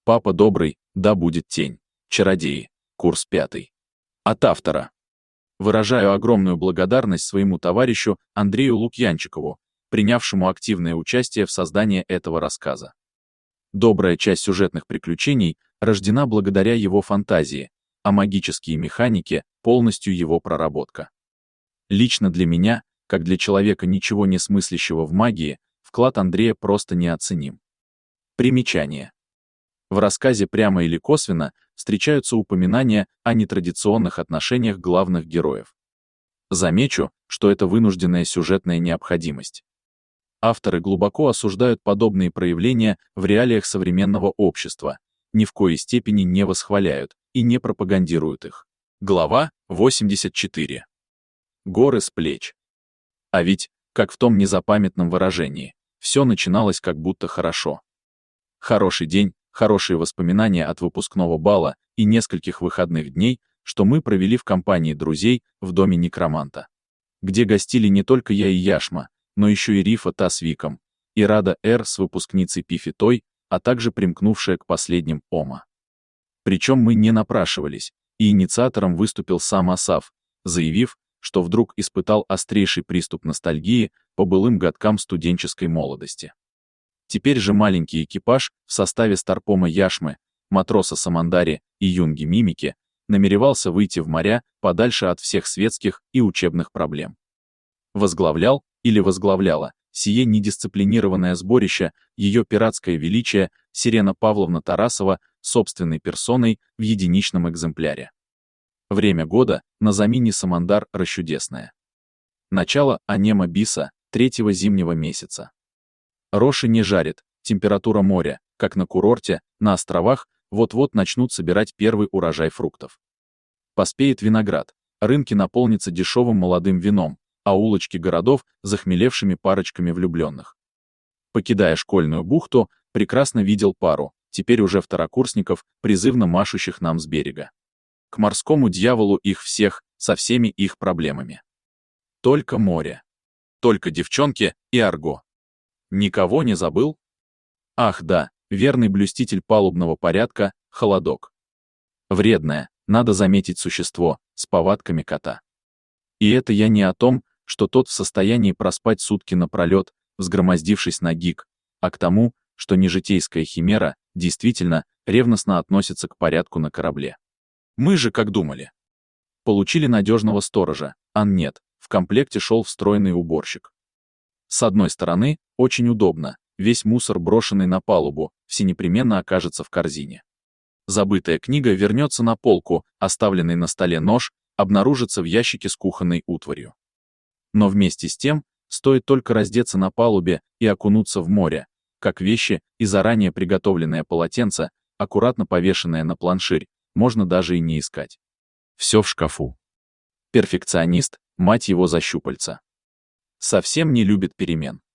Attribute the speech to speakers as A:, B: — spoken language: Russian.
A: Папа добрый, да будет тень. Чародеи. Курс 5. От автора. Выражаю огромную благодарность своему товарищу Андрею Лукьянчикову, принявшему активное участие в создании этого рассказа. Добрая часть сюжетных приключений рождена благодаря его фантазии, а магические механики — полностью его проработка. Лично для меня, как для человека, ничего не смыслящего в магии, вклад Андрея просто неоценим. Примечание. В рассказе прямо или косвенно встречаются упоминания о нетрадиционных отношениях главных героев. Замечу, что это вынужденная сюжетная необходимость. Авторы глубоко осуждают подобные проявления в реалиях современного общества, ни в коей степени не восхваляют и не пропагандируют их. Глава 84. Горы с плеч. А ведь, как в том незапамятном выражении, все начиналось как будто хорошо. Хороший день, хорошие воспоминания от выпускного бала и нескольких выходных дней, что мы провели в компании друзей в доме некроманта, где гостили не только я и Яшма, но еще и Рифа та с Виком, и Рада Р с выпускницей Пифи той, а также примкнувшая к последним Ома. Причем мы не напрашивались, и инициатором выступил сам Асаф, заявив, что вдруг испытал острейший приступ ностальгии по былым годкам студенческой молодости. Теперь же маленький экипаж в составе старпома Яшмы, матроса Самандари и юнги Мимики намеревался выйти в моря подальше от всех светских и учебных проблем. Возглавлял или возглавляла сие недисциплинированное сборище ее пиратское величие Сирена Павловна Тарасова собственной персоной в единичном экземпляре. Время года на замине Самандар расчудесное. Начало анема биса, 3-го зимнего месяца. Роши не жарит, температура моря, как на курорте, на островах, вот-вот начнут собирать первый урожай фруктов. Поспеет виноград, рынки наполнятся дешевым молодым вином, а улочки городов захмелевшими парочками влюбленных. Покидая школьную бухту, прекрасно видел пару, теперь уже второкурсников, призывно машущих нам с берега. К морскому дьяволу их всех, со всеми их проблемами. Только море. Только девчонки и арго. Никого не забыл? Ах да, верный блюститель палубного порядка, холодок. Вредное, надо заметить, существо, с повадками кота. И это я не о том, что тот в состоянии проспать сутки напролет, взгромоздившись на гик, а к тому, что нежитейская химера действительно ревностно относится к порядку на корабле. Мы же как думали. Получили надежного сторожа, а нет, в комплекте шел встроенный уборщик. С одной стороны, очень удобно, весь мусор, брошенный на палубу, всенепременно окажется в корзине. Забытая книга вернется на полку, оставленный на столе нож обнаружится в ящике с кухонной утварью. Но вместе с тем, стоит только раздеться на палубе и окунуться в море, как вещи и заранее приготовленное полотенце, аккуратно повешенное на планширь, можно даже и не искать. Все в шкафу. Перфекционист, мать его за щупальца. Совсем не любит перемен.